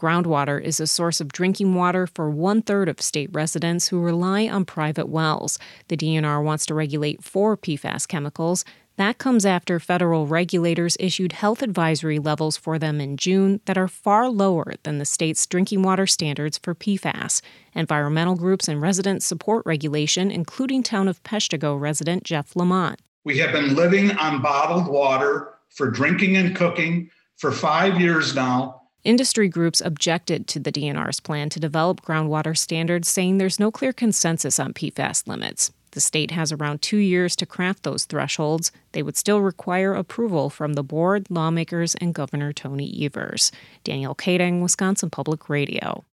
groundwater is a source of drinking water for 1/3 of state residents who rely on private wells. The DNR wants to regulate 4 PFAS chemicals. That comes after federal regulators issued health advisory levels for them in June that are far lower than the state's drinking water standards for PFAS. Environmental groups and residents support regulation, including Town of Peshtigo resident Jeff Lamont. We have been living on bottled water for drinking and cooking for 5 years now. Industry groups objected to the DNR's plan to develop groundwater standards, saying there's no clear consensus on PFAS limits. The state has around 2 years to craft those thresholds. They would still require approval from the board, lawmakers, and Governor Tony Evers. Danielle Kading, Wisconsin Public Radio.